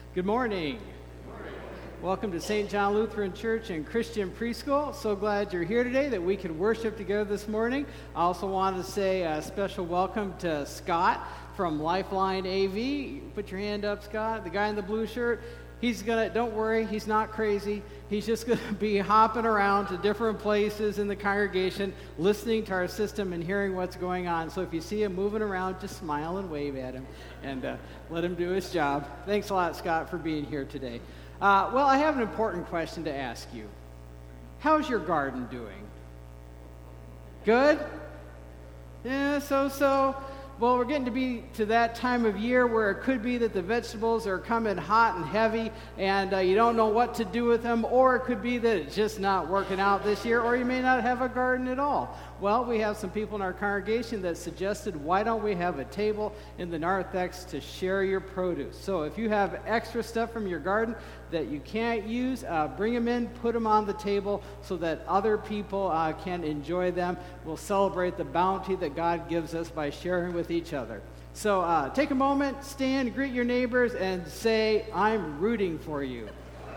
Good morning. Welcome to St. John Lutheran Church and Christian Preschool. So glad you're here today that we can worship together this morning. I also want to say a special welcome to Scott from Lifeline AV. Put your hand up, Scott. The guy in the blue shirt. Don't worry, he's not crazy. He's just going to be hopping around to different places in the congregation, listening to our system and hearing what's going on. So if you see him moving around, just smile and wave at him and let him do his job. Thanks a lot, Scott, for being here today. Well, I have an important question to ask you. How's your garden doing? Good? Yeah, so. Well, we're getting to be to that time of year where it could be that the vegetables are coming hot and heavy and you don't know what to do with them, or it could be that it's just not working out this year, or you may not have a garden at all. Well, we have some people in our congregation that suggested, why don't we have a table in the narthex to share your produce? So if you have extra stuff from your garden that you can't use, bring them in, put them on the table so that other people can enjoy them. We'll celebrate the bounty that God gives us by sharing with each other. So take a moment, stand, greet your neighbors, and say, I'm rooting for you.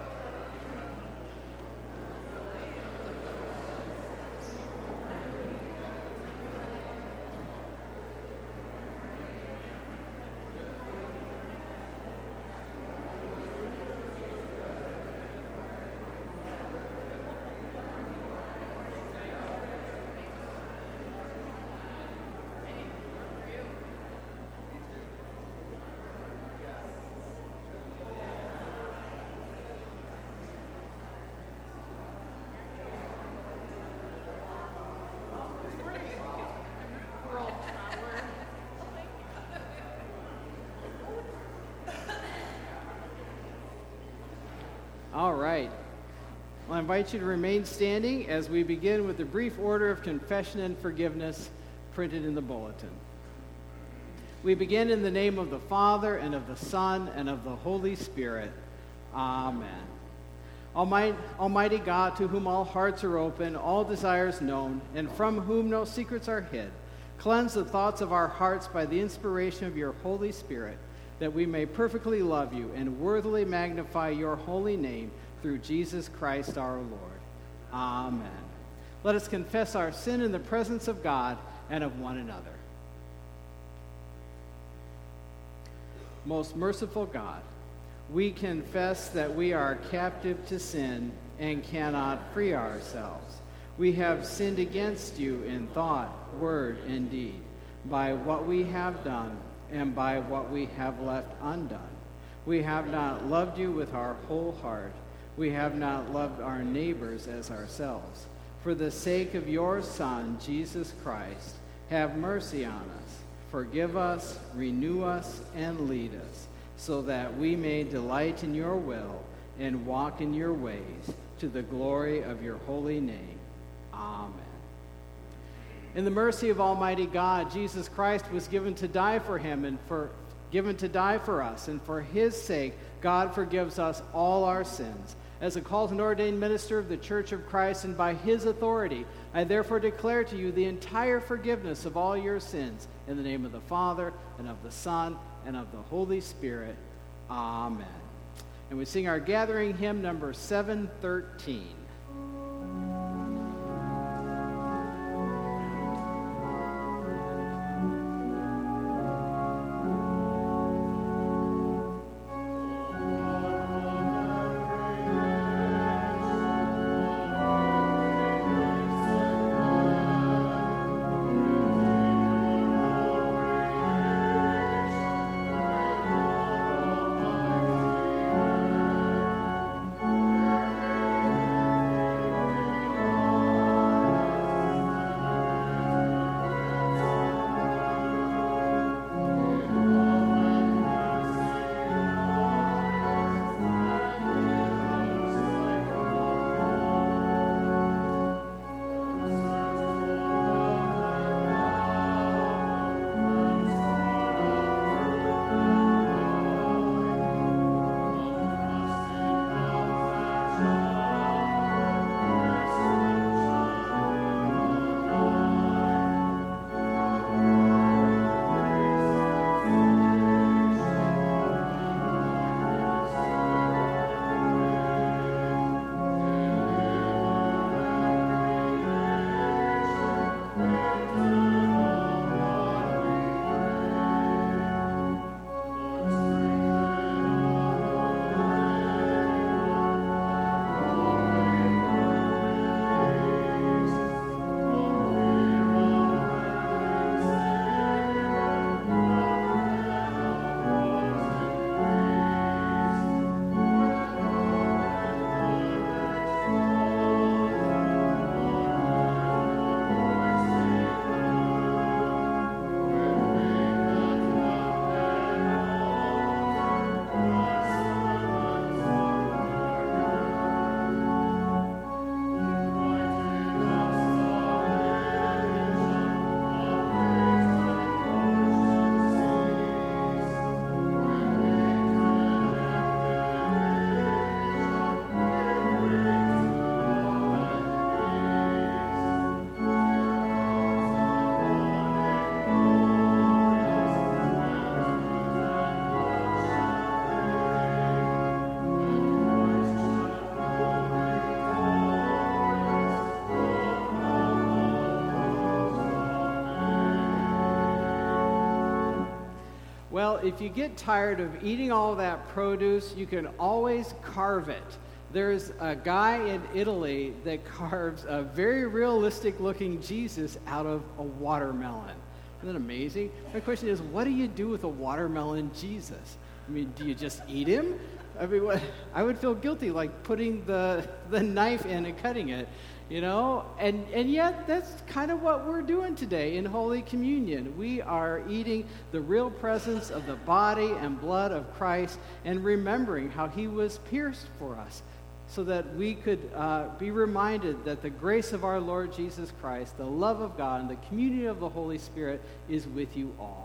All right. Well, I invite you to remain standing as we begin with the brief order of confession and forgiveness printed in the bulletin. We begin in the name of the Father, and of the Son, and of the Holy Spirit. Amen. Almighty God, to whom all hearts are open, all desires known, and from whom no secrets are hid, cleanse the thoughts of our hearts by the inspiration of your Holy Spirit, that we may perfectly love you and worthily magnify your holy name through Jesus Christ our Lord. Amen. Let us confess our sin in the presence of God and of one another. Most merciful God, we confess that we are captive to sin and cannot free ourselves. We have sinned against you in thought, word, and deed, by what we have done and by what we have left undone. We have not loved you with our whole heart. We have not loved our neighbors as ourselves. For the sake of your Son, Jesus Christ, have mercy on us. Forgive us, renew us, and lead us, so that we may delight in your will and walk in your ways, to the glory of your holy name. Amen. In the mercy of Almighty God, Jesus Christ was given to die for him and given to die for us, and for his sake, God forgives us all our sins. As a called and ordained minister of the Church of Christ, and by his authority, I therefore declare to you the entire forgiveness of all your sins, in the name of the Father, and of the Son, and of the Holy Spirit. Amen. And we sing our gathering hymn number 713. Well, if you get tired of eating all that produce, you can always carve it. There's a guy in Italy that carves a very realistic-looking Jesus out of a watermelon. Isn't that amazing? My question is, what do you do with a watermelon Jesus? I mean, do you just eat him? I mean, I would feel guilty, like putting the knife in and cutting it, And yet, that's kind of what we're doing today in Holy Communion. We are eating the real presence of the body and blood of Christ and remembering how he was pierced for us so that we could be reminded that the grace of our Lord Jesus Christ, the love of God, and the communion of the Holy Spirit is with you all.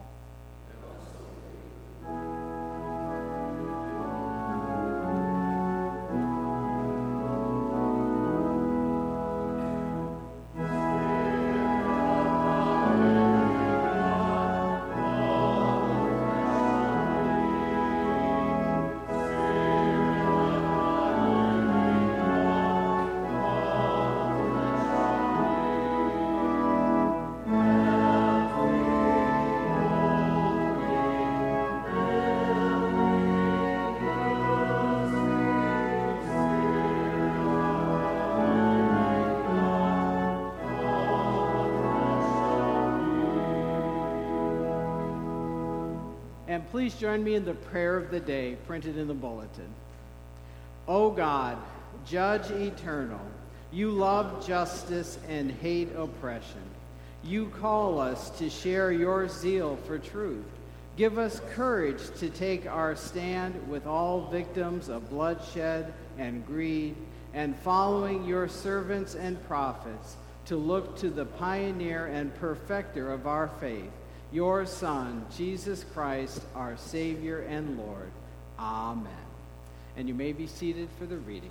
And please join me in the prayer of the day printed in the bulletin. O God, Judge eternal, you love justice and hate oppression. You call us to share your zeal for truth. Give us courage to take our stand with all victims of bloodshed and greed, and following your servants and prophets, to look to the pioneer and perfecter of our faith, your Son, Jesus Christ, our Savior and Lord. Amen. And you may be seated for the reading.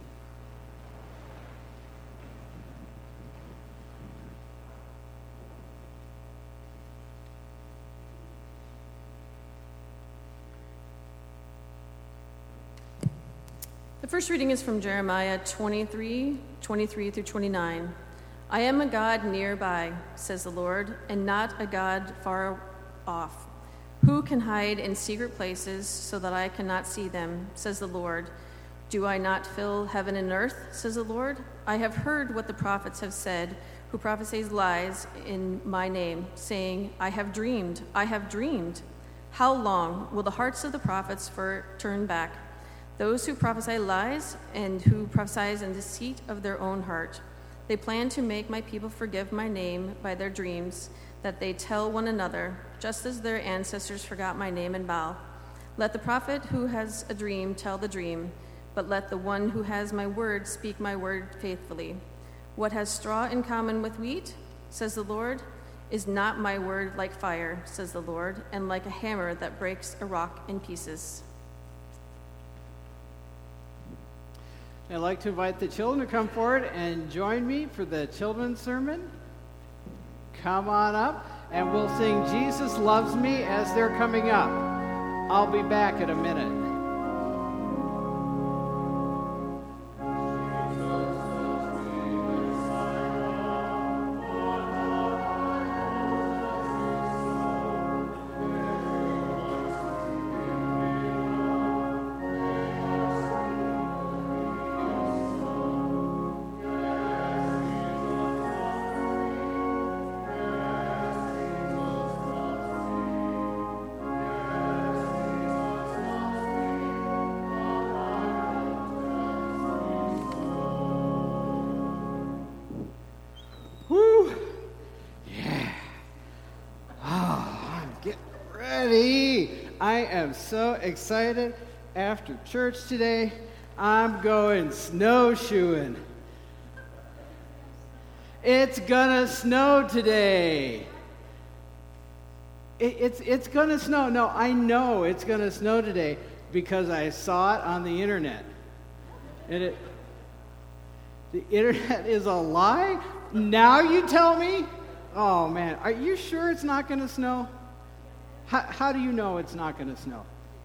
The first reading is from Jeremiah 23 through 29. I am a God nearby, says the Lord, and not a God far off. Who can hide in secret places so that I cannot see them, says the Lord. Do I not fill heaven and earth, says the Lord? I have heard what the prophets have said, who prophesies lies in my name, saying, I have dreamed, I have dreamed. How long will the hearts of the prophets turn back? Those who prophesy lies and who prophesy in deceit of their own heart. They plan to make my people forgive my name by their dreams that they tell one another, just as their ancestors forgot my name in Baal. Let the prophet who has a dream tell the dream, but let the one who has my word speak my word faithfully. What has straw in common with wheat, says the Lord? Is not my word like fire, says the Lord, and like a hammer that breaks a rock in pieces? I'd like to invite the children to come forward and join me for the children's sermon. Come on up, and we'll sing Jesus Loves Me as they're coming up. I'll be back in a minute. I am so excited. After church today, I'm going snowshoeing. It's gonna snow today. It's gonna snow. No, I know it's gonna snow today because I saw it on the internet. And the internet is a lie? Now you tell me? Oh man, are you sure it's not gonna snow? How do you know it's not going to snow?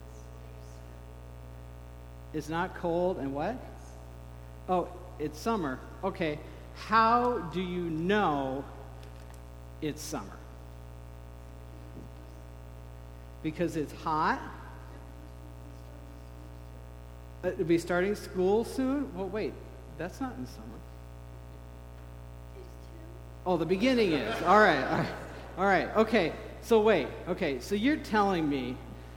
It's not cold and what? Oh, it's summer. Okay. How do you know it's summer? Because it's hot? It'll be starting school soon? Well, wait, that's not in summer. Oh, the beginning is. All right. Okay, so wait. Okay, so you're telling me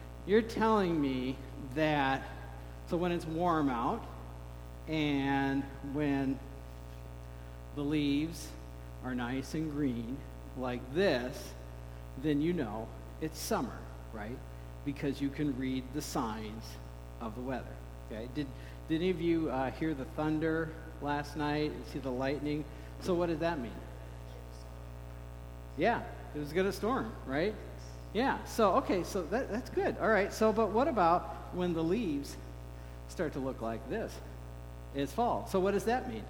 that, so when it's warm out and when the leaves are nice and green like this, then you know it's summer, right? Because you can read the signs of the weather. Okay? Did any of you hear the thunder last night and see the lightning? So what did that mean? Yeah, it was going to storm, right? Yeah, so that's good. All right, so but what about when the leaves start to look like this? It's fall. So what does that mean?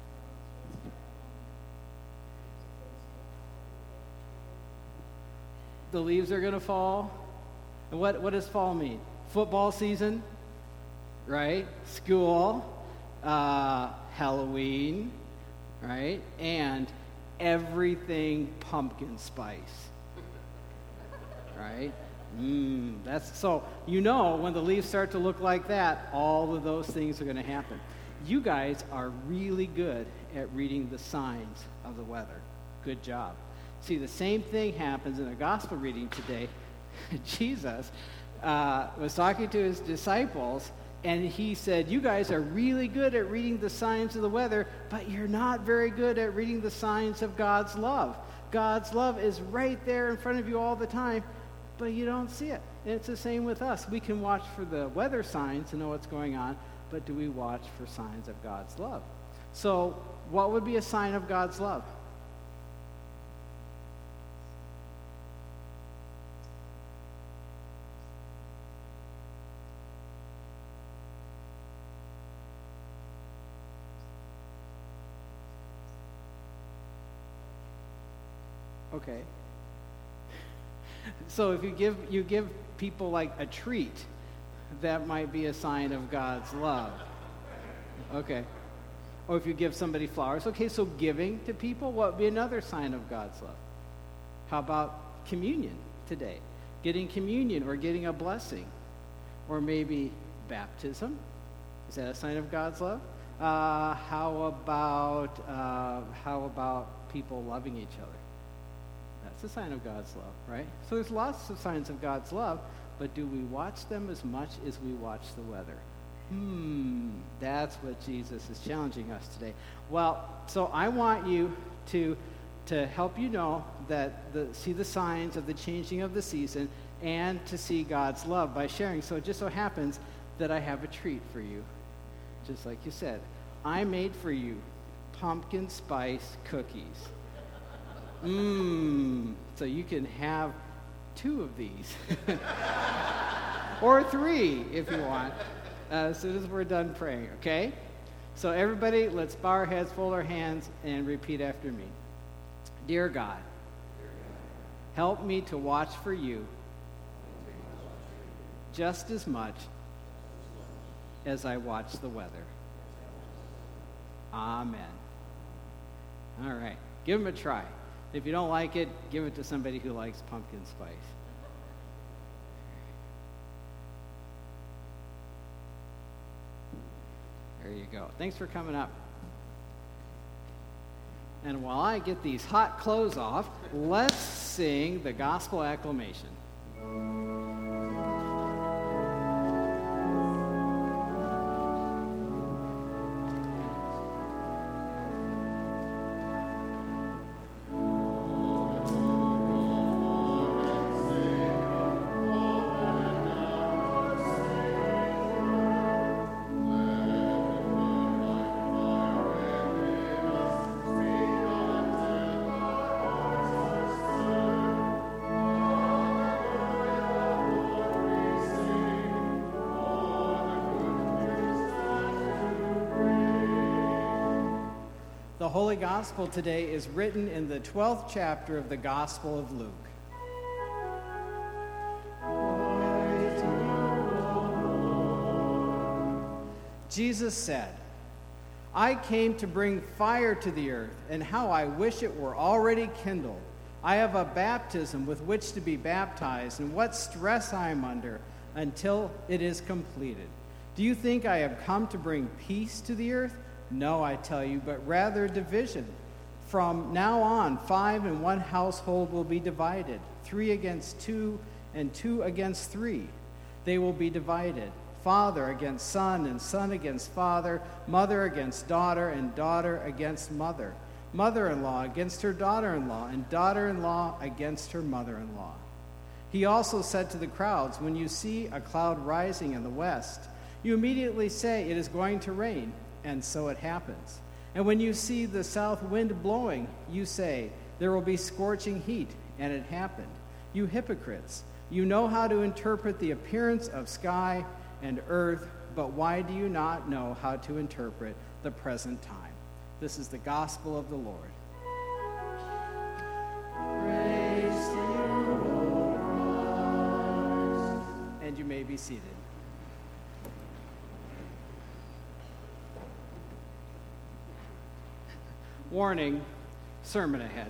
The leaves are going to fall. And what does fall mean? Football season, right? School, Halloween, right? And everything pumpkin spice, right? That's so you know when the leaves start to look like that, all of those things are going to happen. You guys are really good at reading the signs of the weather. Good job. See, the same thing happens in the gospel reading today. Jesus was talking to his disciples, and he said, you guys are really good at reading the signs of the weather, but you're not very good at reading the signs of God's love. God's love is right there in front of you all the time, but you don't see it. And it's the same with us. We can watch for the weather signs to know what's going on, but do we watch for signs of God's love? So what would be a sign of God's love? Okay. So if you give people like a treat, that might be a sign of God's love. Okay. Or if you give somebody flowers. Okay, so giving to people, what would be another sign of God's love? How about communion today? Getting communion or getting a blessing. Or maybe baptism. Is that a sign of God's love? How about people loving each other? That's a sign of God's love, right? So there's lots of signs of God's love, but do we watch them as much as we watch the weather? That's what Jesus is challenging us today. Well, so I want you to help you know that see the signs of the changing of the season and to see God's love by sharing. So it just so happens that I have a treat for you, just like you said. I made for you pumpkin spice cookies. So you can have 2 of these. Or 3 if you want, as soon as we're done praying, okay? So everybody, let's bow our heads, fold our hands, and repeat after me. Dear God, help me to watch for you just as much as I watch the weather. Amen. All right, give them a try. If you don't like it, give it to somebody who likes pumpkin spice. There you go. Thanks for coming up. And while I get these hot clothes off, let's sing the gospel acclamation. The Holy Gospel today is written in the 12th chapter of the Gospel of Luke. Jesus said, I came to bring fire to the earth, and how I wish it were already kindled. I have a baptism with which to be baptized, and what stress I am under until it is completed. Do you think I have come to bring peace to the earth? No, I tell you, but rather division. From now on, 5 in one household will be divided, 3 against 2, and 2 against 3. They will be divided, father against son, and son against father, mother against daughter, and daughter against mother, mother-in-law against her daughter-in-law, and daughter-in-law against her mother-in-law. He also said to the crowds, when you see a cloud rising in the west, you immediately say, it is going to rain, and so it happens. And when you see the south wind blowing, you say, there will be scorching heat, and it happened. You hypocrites, you know how to interpret the appearance of sky and earth, but why do you not know how to interpret the present time? This is the gospel of the Lord. Praise to you, O Christ. And you may be seated. Warning, sermon ahead.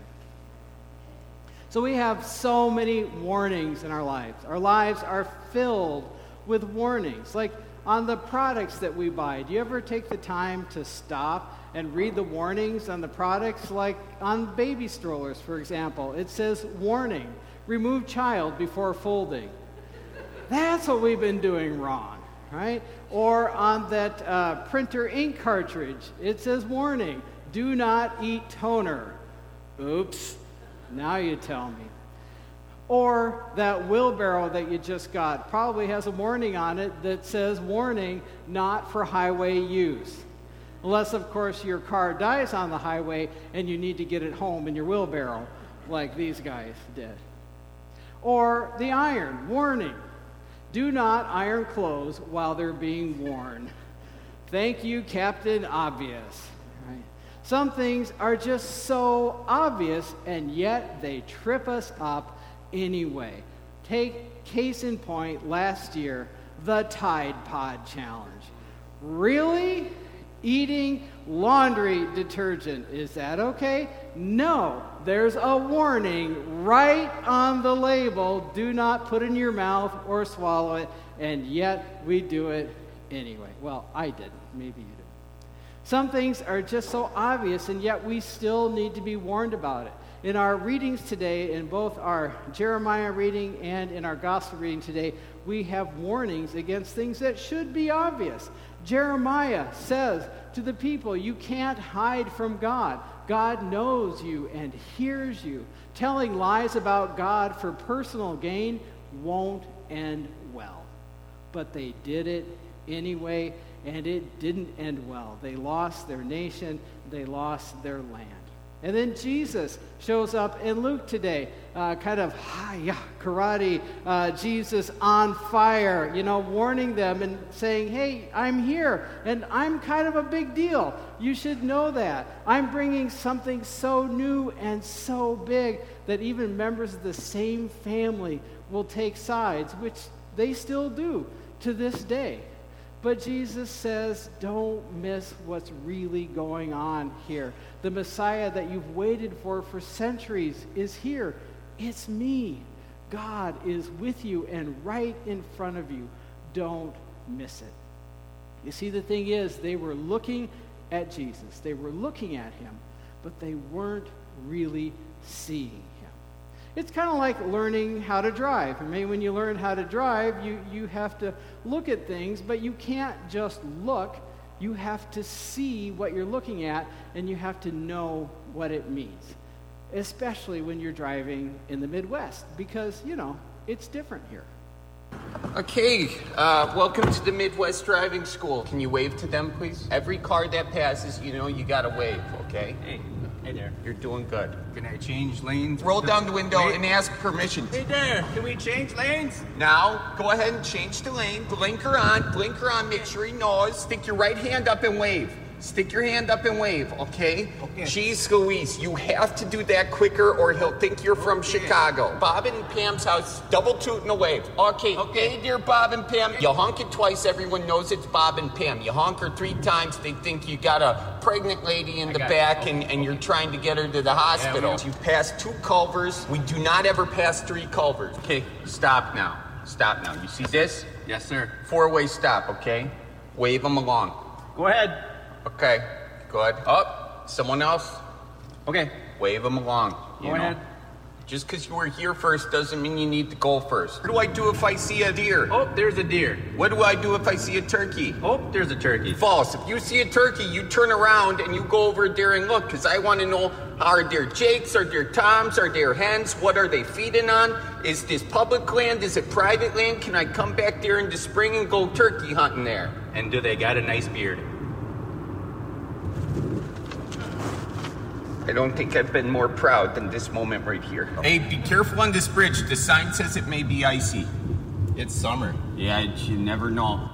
So we have so many warnings in our lives. Our lives are filled with warnings. Like on the products that we buy, do you ever take the time to stop and read the warnings on the products? Like on baby strollers, for example, it says, warning, remove child before folding. That's what we've been doing wrong, right? Or on that printer ink cartridge, it says, warning, do not eat toner. Oops, now you tell me. Or that wheelbarrow that you just got probably has a warning on it that says, warning, not for highway use. Unless, of course, your car dies on the highway and you need to get it home in your wheelbarrow, like these guys did. Or the iron, warning, do not iron clothes while they're being worn. Thank you, Captain Obvious. Right? Some things are just so obvious, and yet they trip us up anyway. Take case in point last year, the Tide Pod Challenge. Really? Eating laundry detergent, is that okay? No, there's a warning right on the label. Do not put it in your mouth or swallow it, and yet we do it anyway. Well, I didn't. Maybe you did. Some things are just so obvious, and yet we still need to be warned about it. In our readings today, in both our Jeremiah reading and in our gospel reading today, we have warnings against things that should be obvious. Jeremiah says to the people, you can't hide from God. God knows you and hears you. Telling lies about God for personal gain won't end well. But they did it anyway, and it didn't end well. They lost their nation. They lost their land. And then Jesus shows up in Luke today, kind of karate, Jesus on fire, warning them and saying, hey, I'm here, and I'm kind of a big deal. You should know that. I'm bringing something so new and so big that even members of the same family will take sides, which they still do to this day. But Jesus says, don't miss what's really going on here. The Messiah that you've waited for centuries is here. It's me. God is with you and right in front of you. Don't miss it. You see, the thing is, they were looking at Jesus. They were looking at him, but they weren't really seeing him. It's kind of like learning how to drive. I mean, when you learn how to drive, you have to look at things, but you can't just look. You have to see what you're looking at, and you have to know what it means, especially when you're driving in the Midwest, because, it's different here. Okay, welcome to the Midwest Driving School. Can you wave to them, please? Every car that passes, you gotta wave, okay? Hey there. You're doing good. Can I change lanes? Roll down the window and ask permission. Hey there, can we change lanes? Now, go ahead and change the lane. Blinker on, make sure he knows. Stick your right hand up and wave. Stick your hand up and wave, okay? Okay. Jeez Louise, you have to do that quicker or he'll think you're from Chicago. Bob and Pam's house, double toot and a wave. Okay. Hey, dear Bob and Pam. You honk it twice, everyone knows it's Bob and Pam. You honk her 3 times, they think you got a pregnant lady in the back and you're trying to get her to the hospital. You passed 2 culvers. We do not ever pass 3 culvers. Okay, stop now. You see this? Yes, sir. 4-way stop, okay? Wave them along. Go ahead. Okay, good. Up. Someone else? Okay. Wave them along. Go ahead. Just because you were here first doesn't mean you need to go first. What do I do if I see a deer? Oh, there's a deer. What do I do if I see a turkey? Oh, there's a turkey. False. If you see a turkey, you turn around and you go over a deer and look, because I want to know, are there jakes, are there toms, are there hens? What are they feeding on? Is this public land? Is it private land? Can I come back there in the spring and go turkey hunting there? And do they got a nice beard? I don't think I've been more proud than this moment right here. Hey, be careful on this bridge. The sign says it may be icy. It's summer. Yeah, you never know.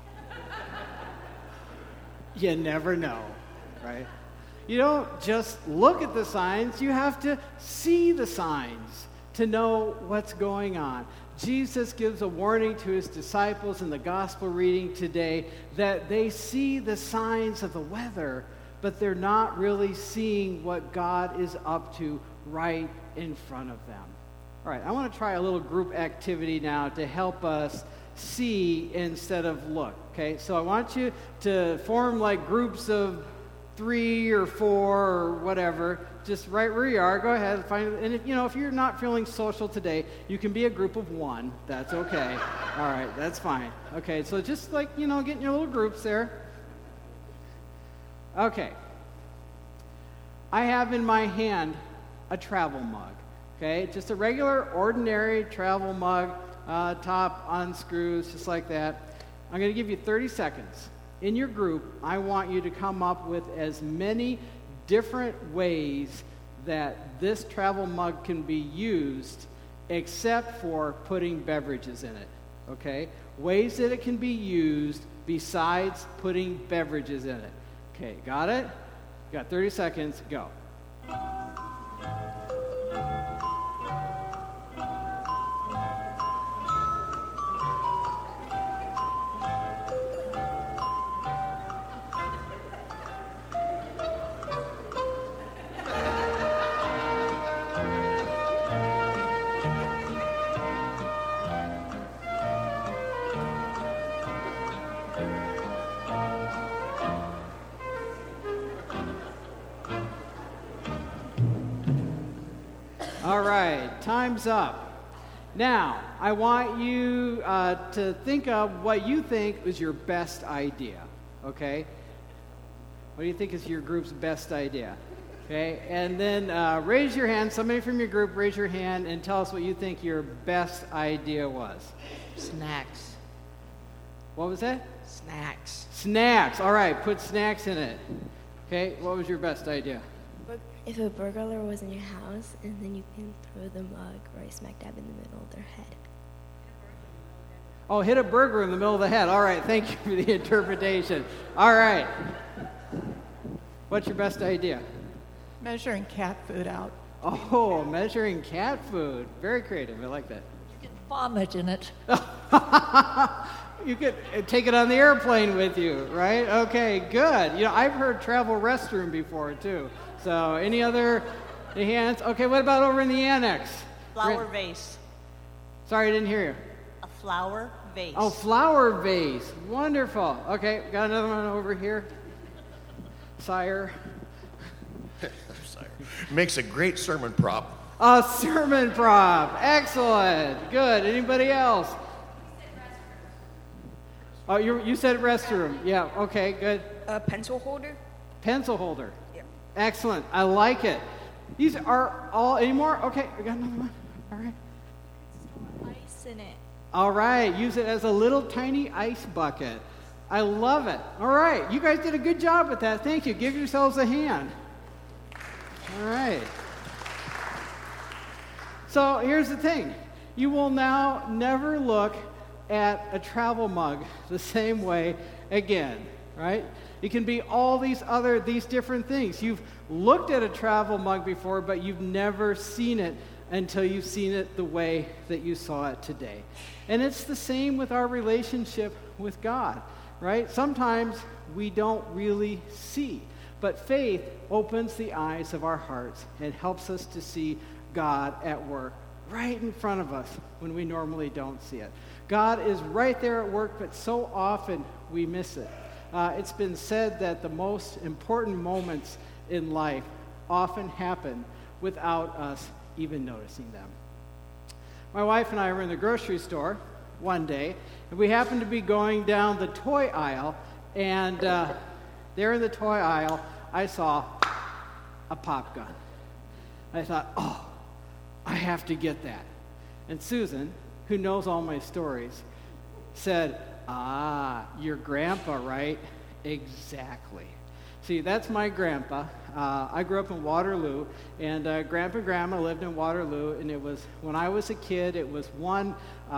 You never know, right? You don't just look at the signs, you have to see the signs to know what's going on. Jesus gives a warning to his disciples in the gospel reading today that they see the signs of the weather, but they're not really seeing what God is up to right in front of them. All right, I want to try a little group activity now to help us see instead of look, okay? So I want you to form like groups of 3 or 4 or whatever, just right where you are. Go ahead, find it. And if you're not feeling social today, you can be a group of 1. That's okay. All right, that's fine. Okay, so just like, get in your little groups there. Okay. I have in my hand a travel mug, okay? Just a regular, ordinary travel mug, top unscrews, just like that. I'm going to give you 30 seconds. In your group, I want you to come up with as many different ways that this travel mug can be used except for putting beverages in it, okay? Ways that it can be used besides putting beverages in it. Okay, got it? You got 30 seconds, go. All right, time's up. Now, I want you to think of what you think is your best idea, okay? What do you think is your group's best idea? Okay, and then raise your hand. Somebody from your group, raise your hand and tell us what you think your best idea was. Snacks. What was that? Snacks. Snacks. All right, put snacks in it. Okay, what was your best idea? If a burglar was in your house, and then you can throw the mug right smack dab in the middle of their head. Oh, hit a burglar in the middle of the head. All right, thank you for the interpretation. All right. What's your best idea? Measuring cat food out. Oh, measuring cat food. Very creative. I like that. You can vomit in it. You could take it on the airplane with you, right? Okay, good. I've heard travel restroom before, too. So, any hands? Okay, what about over in the annex? Flower vase. Sorry, I didn't hear you. A flower vase. Oh, flower vase. Wonderful. Okay, got another one over here. Sire. Sire. Makes a great sermon prop. A sermon prop. Excellent. Good. Anybody else? Oh, you said restroom. Yeah, okay, good. A pencil holder? Pencil holder. Yeah. Excellent. I like it. These are all, any more? Okay, we got another one. All right. Ice in it. All right, use it as a little tiny ice bucket. I love it. All right, you guys did a good job with that. Thank you. Give yourselves a hand. All right. So here's the thing. You will now never look at a travel mug the same way again. right? It can be all these different things. You've looked at a travel mug before, but you've never seen it until you've seen it the way that you saw it today. And it's the same with our relationship with God, right? Sometimes we don't really see, but faith opens the eyes of our hearts and helps us to see God at work right in front of us when we normally don't see it. God is right there at work, but so often we miss it. It's been said that the most important moments in life often happen without us even noticing them. My wife and I were in the grocery store one day, and we happened to be going down the toy aisle, and there in the toy aisle, I saw a pop gun. I thought, oh, I have to get that. And Susan, who knows all my stories, said, your grandpa, right? Exactly. See, that's my grandpa. I grew up in Waterloo, and Grandpa and Grandma lived in Waterloo, and it was, when I was a kid, it was one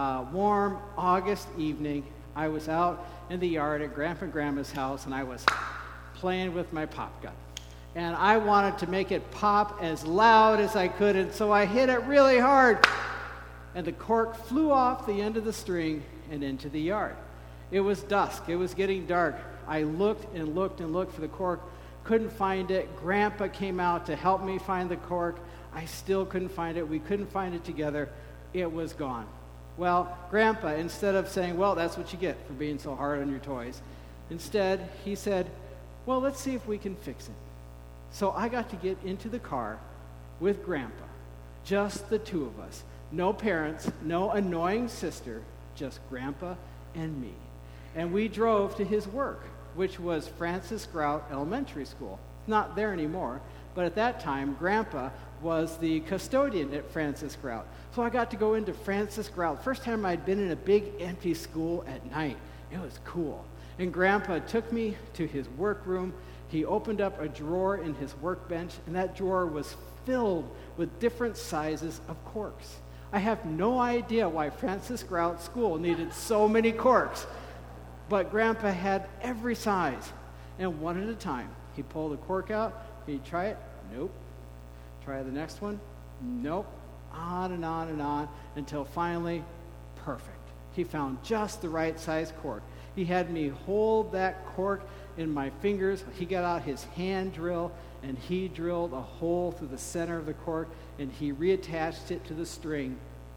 warm August evening. I was out in the yard at Grandpa and Grandma's house, and I was playing with my pop gun. And I wanted to make it pop as loud as I could, and so I hit it really hard, and the cork flew off the end of the string and into the yard. It was dusk. It was getting dark. I looked and looked and looked for the cork, couldn't find it. Grandpa came out to help me find the cork. I still couldn't find it. We couldn't find it together. It was gone. Well, Grandpa, instead of saying, well, that's what you get for being so hard on your toys, instead he said, well, let's see if we can fix it. So I got to get into the car with Grandpa, just the two of us. No parents, no annoying sister, just Grandpa and me. And we drove to his work, which was Francis Grout Elementary School. Not there anymore, but at that time, Grandpa was the custodian at Francis Grout. So I got to go into Francis Grout. First time I'd been in a big empty school at night. It was cool. And Grandpa took me to his workroom. He opened up a drawer in his workbench, and that drawer was filled with different sizes of corks. I have no idea why Francis Grout School needed so many corks, but Grandpa had every size, and one at a time. He pulled a cork out. He'd try it. Nope. Try the next one. Nope. On and on and on until finally, perfect. He found just the right size cork. He had me hold that cork in my fingers. He got out his hand drill, and he drilled a hole through the center of the cork, and he reattached it to the string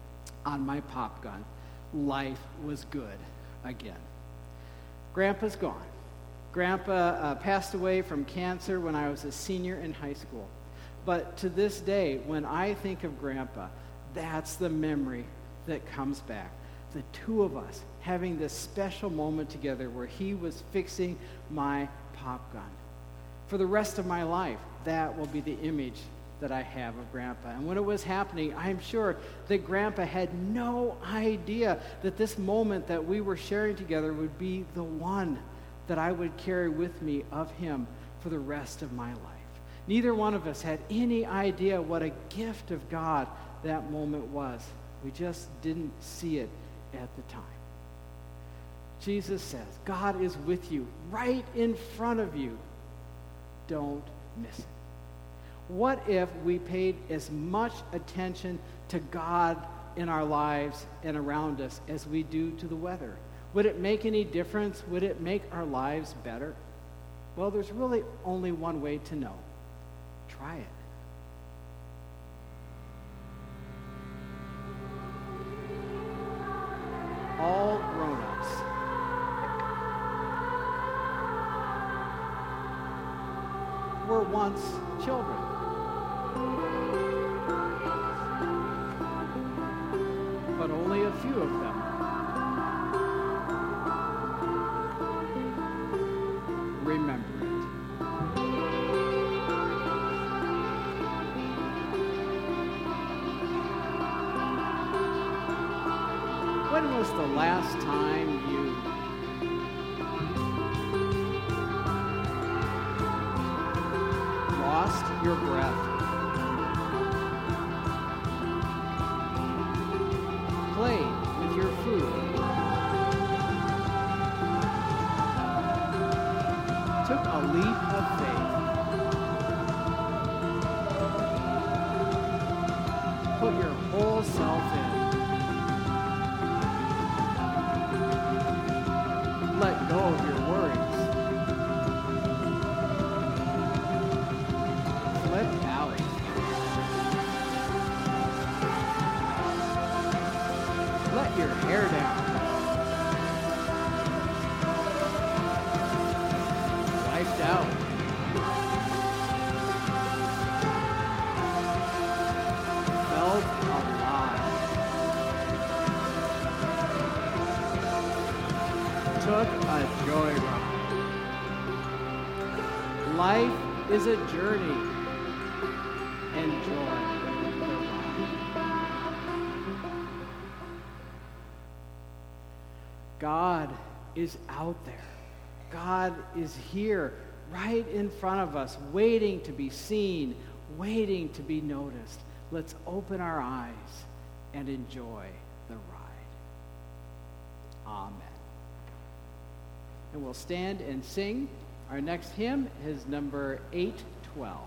on my pop gun. Life was good again. Grandpa's gone. Grandpa passed away from cancer when I was a senior in high school. But to this day, when I think of Grandpa, that's the memory that comes back. The two of us having this special moment together where he was fixing my pop gun. For the rest of my life, that will be the image that I have of Grandpa. And when it was happening, I'm sure that Grandpa had no idea that this moment that we were sharing together would be the one that I would carry with me of him for the rest of my life. Neither one of us had any idea what a gift of God that moment was. We just didn't see it at the time. Jesus says, God is with you, right in front of you. Don't miss it. What if we paid as much attention to God in our lives and around us as we do to the weather? Would it make any difference? Would it make our lives better? Well, there's really only one way to know. Try it. All grown-ups. Were once children. But only a few of them remember it. When was the last time you lost your breath, played with your food, keep your hair down. Wiped out. Felt alive. Took a joyride. Life is a journey. Enjoy the ride. God is out there. God is here, right in front of us, waiting to be seen, waiting to be noticed. Let's open our eyes and enjoy the ride. Amen. And we'll stand and sing. Our next hymn is number 812.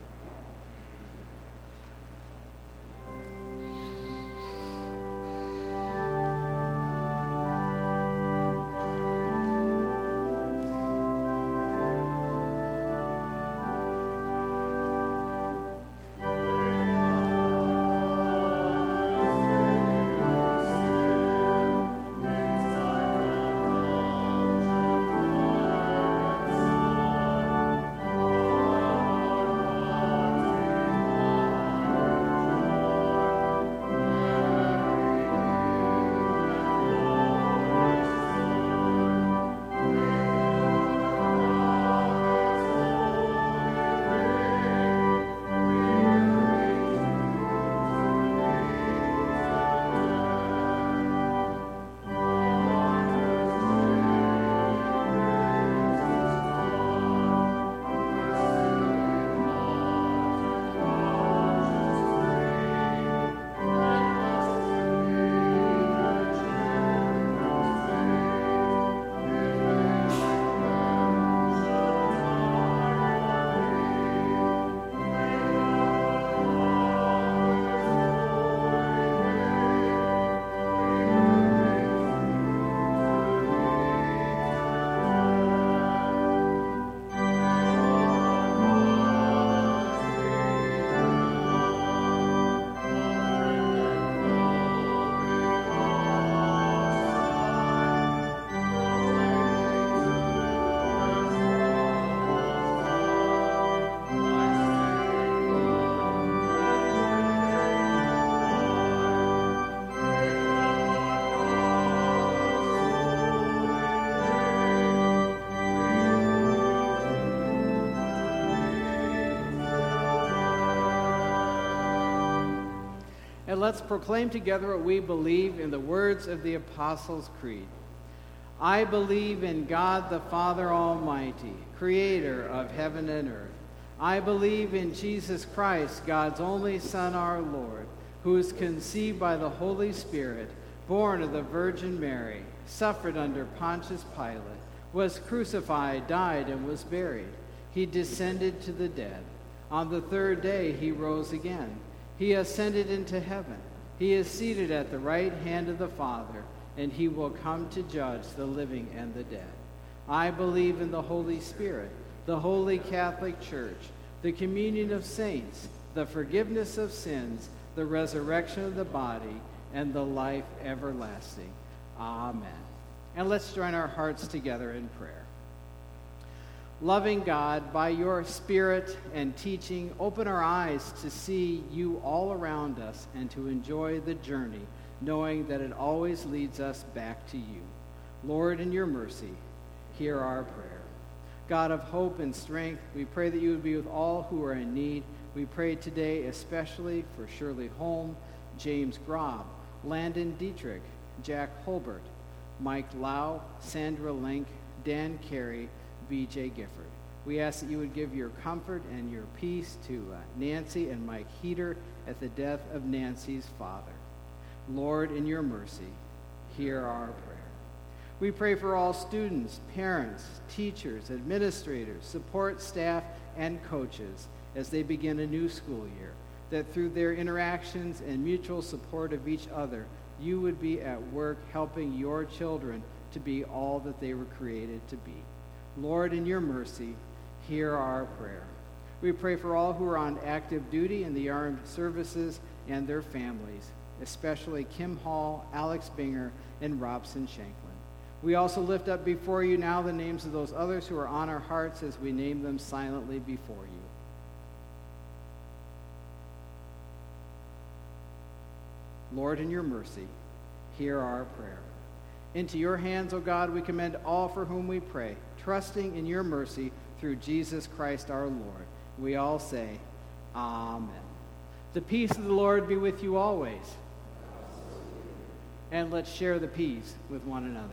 And let's proclaim together what we believe in the words of the Apostles' Creed. I believe in God the Father Almighty, creator of heaven and earth. I believe in Jesus Christ, God's only Son, our Lord, who was conceived by the Holy Spirit, born of the Virgin Mary, suffered under Pontius Pilate, was crucified, died, and was buried. He descended to the dead. On the third day he rose again. He ascended into heaven. He is seated at the right hand of the Father, and he will come to judge the living and the dead. I believe in the Holy Spirit, the Holy Catholic Church, the communion of saints, the forgiveness of sins, the resurrection of the body, and the life everlasting. Amen. And let's join our hearts together in prayer. Loving God, by your Spirit and teaching, open our eyes to see you all around us and to enjoy the journey, knowing that it always leads us back to you. Lord, in your mercy, hear our prayer. God of hope and strength, we pray that you would be with all who are in need. We pray today especially for Shirley Holm, James Grob, Landon Dietrich, Jack Holbert, Mike Lau, Sandra Link, Dan Carey, B.J. Gifford. We ask that you would give your comfort and your peace to Nancy and Mike Heater at the death of Nancy's father. Lord, in your mercy, hear our prayer. We pray for all students, parents, teachers, administrators, support staff, and coaches as they begin a new school year, that through their interactions and mutual support of each other, you would be at work helping your children to be all that they were created to be. Lord, in your mercy, hear our prayer. We pray for all who are on active duty in the armed services and their families. especially Kim Hall, Alex Binger, and Robson Shanklin. We also lift up before you now the names of those others who are on our hearts as we name them silently before you. Lord, in your mercy, hear our prayer. Into your hands, O God, we commend all for whom we pray, trusting in your mercy through Jesus Christ our Lord. We all say, Amen. The peace of the Lord be with you always. And let's share the peace with one another.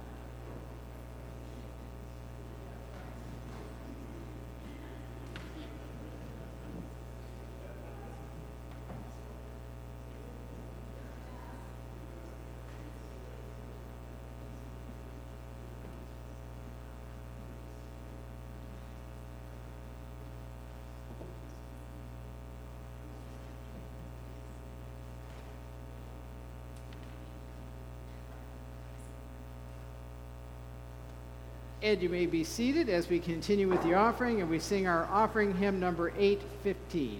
And you may be seated as we continue with the offering, and we sing our offering hymn number 815.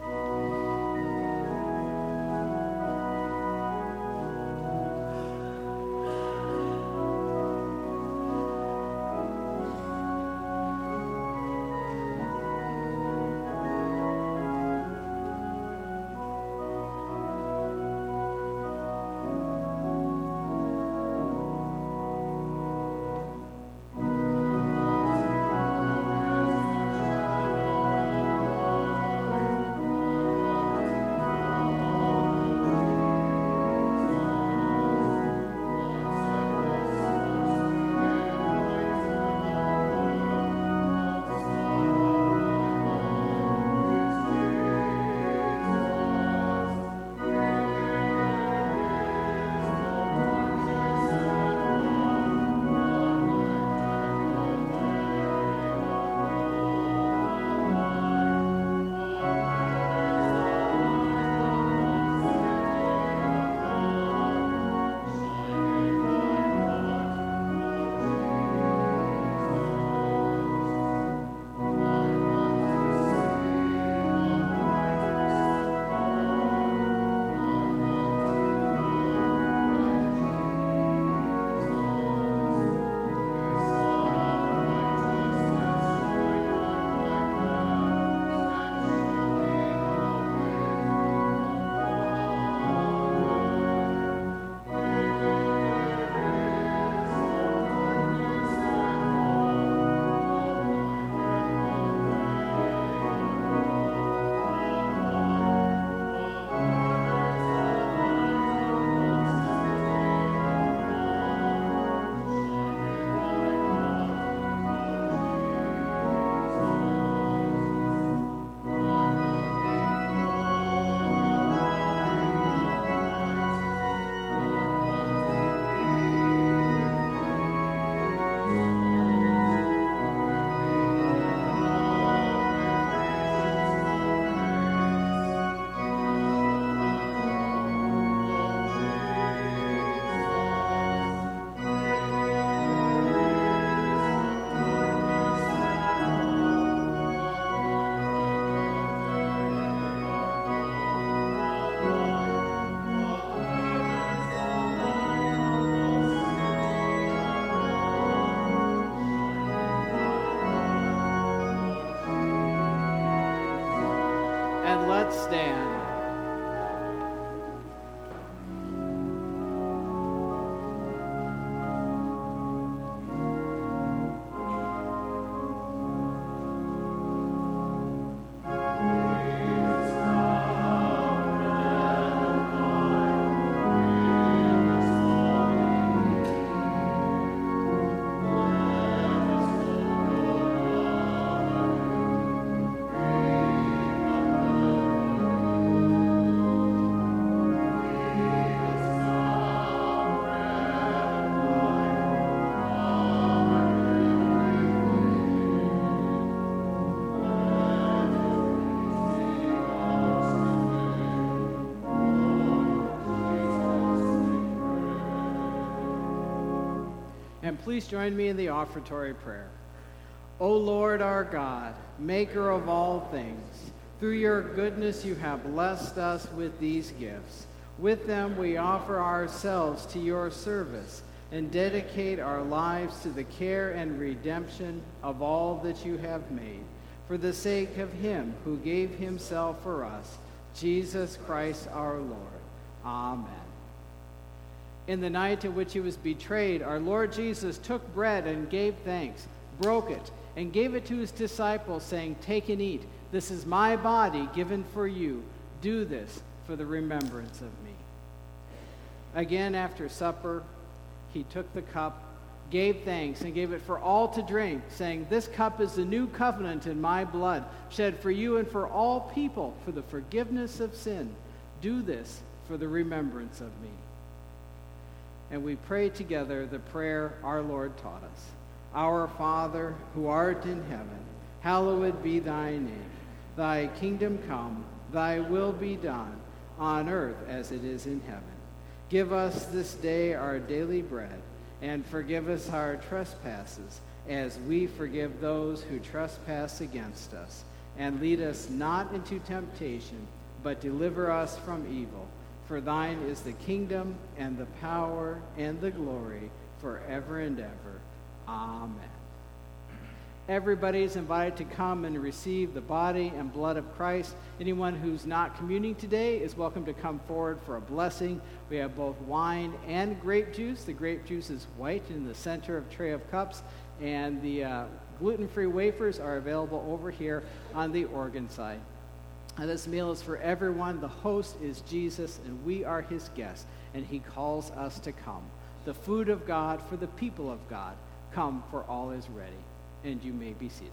Let's stand. And please join me in the offertory prayer. O Lord our God, maker of all things, through your goodness you have blessed us with these gifts. With them we offer ourselves to your service and dedicate our lives to the care and redemption of all that you have made, for the sake of him who gave himself for us, Jesus Christ our Lord. Amen. In the night in which he was betrayed, our Lord Jesus took bread and gave thanks, broke it, and gave it to his disciples, saying, "Take and eat. This is my body given for you. Do this for the remembrance of me." Again, after supper, he took the cup, gave thanks, and gave it for all to drink, saying, "This cup is the new covenant in my blood, shed for you and for all people for the forgiveness of sin. Do this for the remembrance of me." And we pray together the prayer our Lord taught us. Our Father, who art in heaven, hallowed be thy name. Thy kingdom come, thy will be done, on earth as it is in heaven. Give us this day our daily bread, and forgive us our trespasses, as we forgive those who trespass against us. And lead us not into temptation, but deliver us from evil. For thine is the kingdom, and the power, and the glory, forever and ever. Amen. Everybody is invited to come and receive the body and blood of Christ. Anyone who's not communing today is welcome to come forward for a blessing. We have both wine and grape juice. The grape juice is white in the center of tray of cups, and the gluten-free wafers are available over here on the organ side. This meal is for everyone. The host is Jesus, and we are his guests, and he calls us to come. The food of God for the people of God. Come, for all is ready. And you may be seated.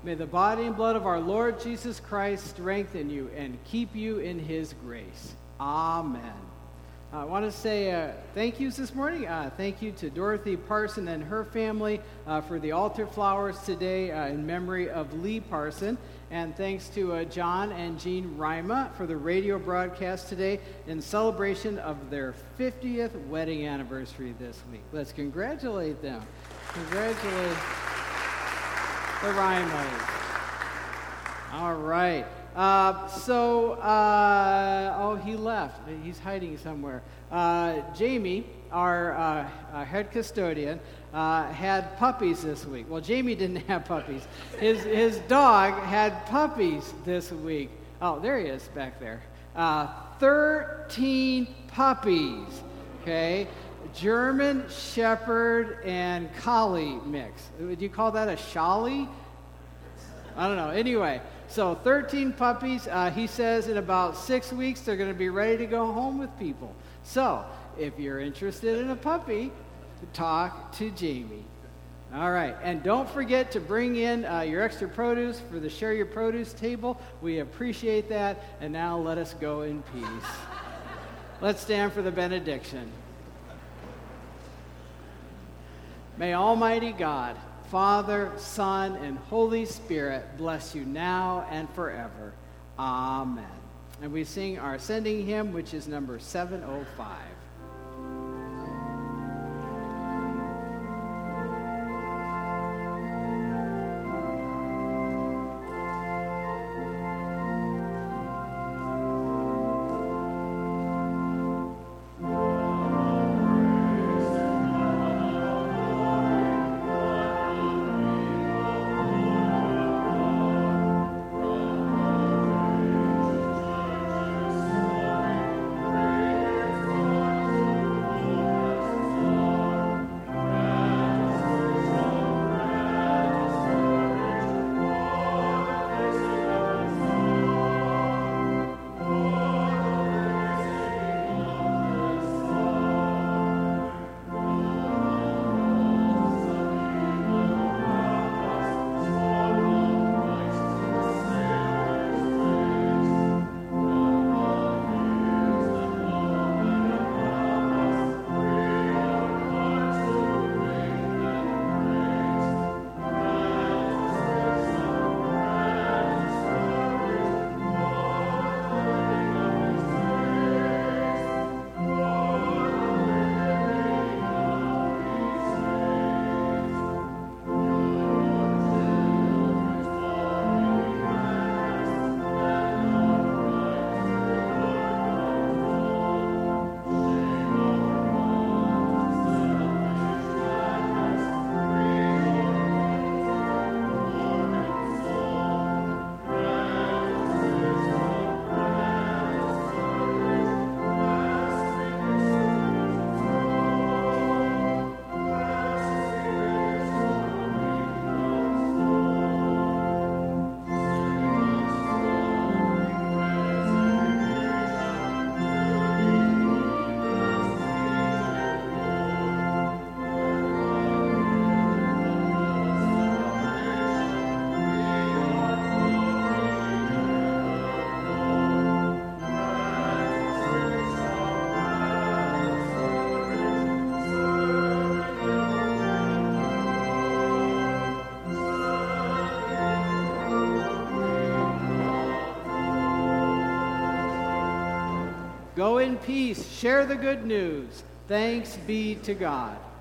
May the body and blood of our Lord Jesus Christ strengthen you and keep you in his grace. Amen. I want to say thank yous this morning. Thank you to Dorothy Parson and her family for the altar flowers today in memory of Lee Parson. And thanks to John and Jean Rima for the radio broadcast today in celebration of their 50th wedding anniversary this week. Let's congratulate them. Congratulate the Rimas. All right. Oh, he left. He's hiding somewhere. Jamie, our head custodian, had puppies this week. Well, Jamie didn't have puppies. His dog had puppies this week. Oh, there he is back there. 13 puppies, okay? German Shepherd and Collie mix. Would you call that a Sholly? I don't know. Anyway. So 13 puppies. He says in about 6 weeks they're going to be ready to go home with people. So if you're interested in a puppy, talk to Jamie. All right. And don't forget to bring in your extra produce for the Share Your Produce table. We appreciate that. And now let us go in peace. Let's stand for the benediction. May Almighty God, Father, Son, and Holy Spirit bless you now and forever. Amen. And we sing our sending hymn, which is number 705. Go in peace. Share the good news. Thanks be to God.